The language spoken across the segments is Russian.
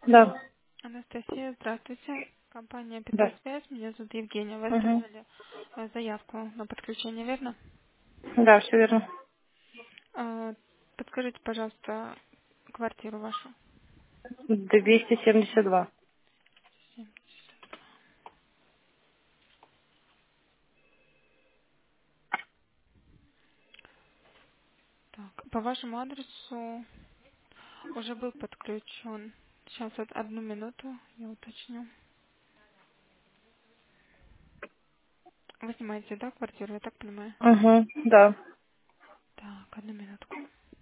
Да, Анастасия, здравствуйте. Компания да. Петросвязь, меня зовут Евгения. Вы Угу. оставляли заявку на подключение, верно? Да, все верно. А, Подскажите, пожалуйста, квартиру вашу. 272. Так, по вашему адресу уже был подключен. Сейчас вот одну минуту, я уточню. Вы снимаете, да, квартиру, я так понимаю? Угу, да. Так, одну минутку.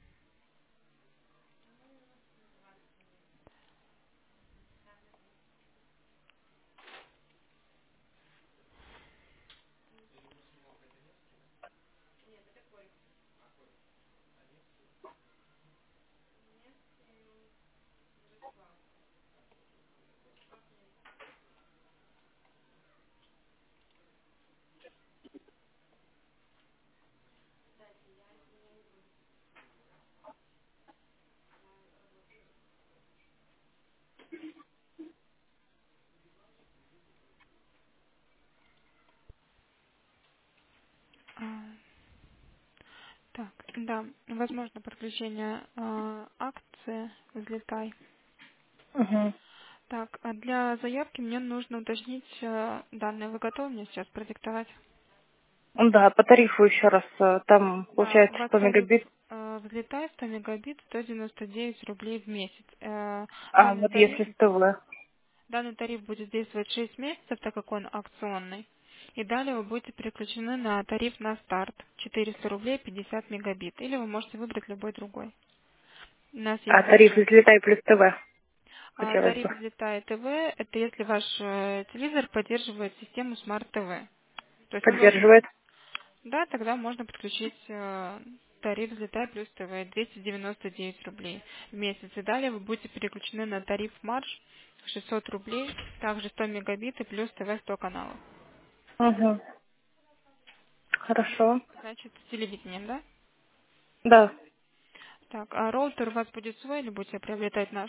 А, Так, да, возможно подключение акции «Взлетай». Угу. Так, а для заявки мне нужно уточнить данные. Вы готовы мне сейчас продиктовать? Да, по тарифу еще раз. Там Да, у получается вас 100 тариф мегабит. «Взлетай» 100 мегабит, 199 рублей в месяц. А вот если с ТВ. Данный тариф будет действовать 6 месяцев, так как он акционный. И далее вы будете переключены на тариф на старт 400 рублей 50 мегабит. Или вы можете выбрать любой другой. У нас А есть тариф бюджет. «Взлетай» плюс ТВ хотелось Тариф бы. «Взлетай ТВ» — это если ваш телевизор поддерживает систему Smart TV. То есть он должен... Поддерживает. Да, тогда можно подключить тариф «Взлетай плюс ТВ» 299 рублей в месяц. И далее вы будете переключены на тариф «Марш» 600 рублей, также 100 мегабит и плюс ТВ 100 каналов. Угу. Хорошо. Значит, с телевидением, да? Да. Так, а роутер у вас будет свой или будете приобретать наш?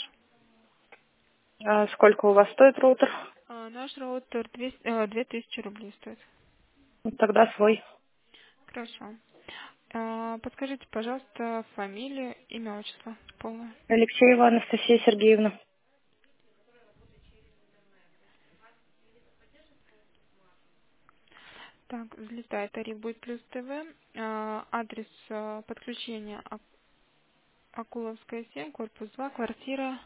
А сколько у вас стоит роутер? Наш роутер 2000 рублей стоит. Ну, тогда свой. Хорошо. Подскажите, пожалуйста, фамилию, имя, отчество полное. Алексеева Анастасия Сергеевна. Так, взлетает тариф будет плюс ТВ. Адрес подключения Акуловская 7, корпус 2, квартира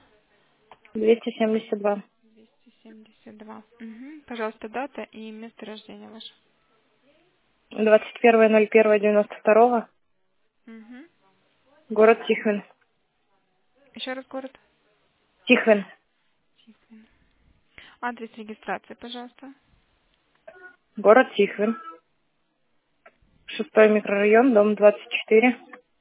272. 272. Мгм. Пожалуйста, дата и место рождения ваше. 21.01.92. Угу. Город Тихвин. Еще раз город. Тихвин. Тихвин. Адрес регистрации, пожалуйста. Город Тихвин. 6-й микрорайон, дом 24.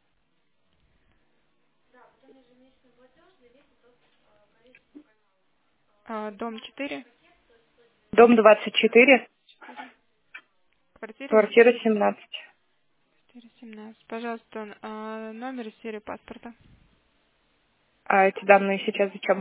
Дом 4, Дом 24, 4, квартира квартира 17. 417. Пожалуйста, номер и серию паспорта. А эти данные сейчас зачем?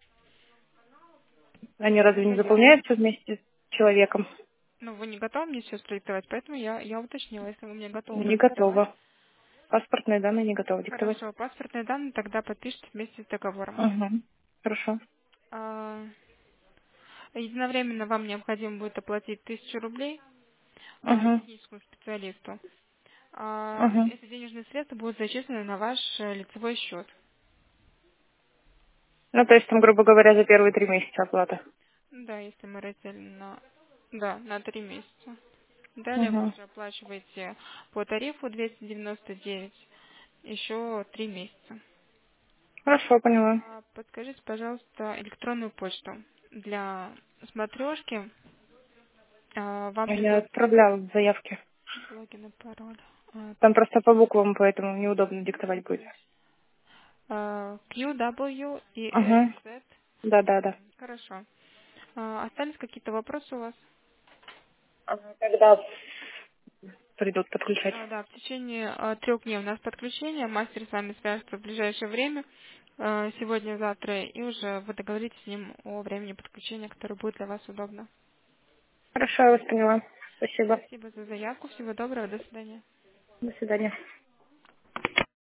Они Для разве не заявки. заполняются вместе с человеком? Ну, вы не готовы мне сейчас продиктовать, поэтому я уточнила, если вы мне готовы Не продиктовать. готово. Паспортные данные не готовы диктовать. Хорошо, паспортные данные тогда подпишите вместе с договором. Угу. Хорошо. А, Единовременно вам необходимо будет оплатить 1000 рублей Угу. техническому специалисту. Угу. Эти денежные средства будут зачислены на ваш лицевой счет. Ну, то есть там, грубо говоря, за первые 3 месяца оплата. Да, если мы разделим на 3 месяца. Далее вы Угу. уже оплачиваете по тарифу 299 еще 3 месяца. Хорошо, поняла. Подскажите, пожалуйста, электронную почту. Для смотрешки вам Я придет отправляла заявки. логин и пароль. Там Так, просто по буквам, поэтому неудобно диктовать будет. Q, W, E, S, Угу. Z. Да. Хорошо. Остались какие-то вопросы у вас? Когда придут подключать? Да, в течение 3 дней у нас подключение. Мастер с вами свяжется в ближайшее время. сегодня-завтра, и уже вы договоритесь с ним о времени подключения, которое будет для вас удобно. Хорошо, я вас поняла. Спасибо. Спасибо за заявку, всего доброго, до свидания. До свидания.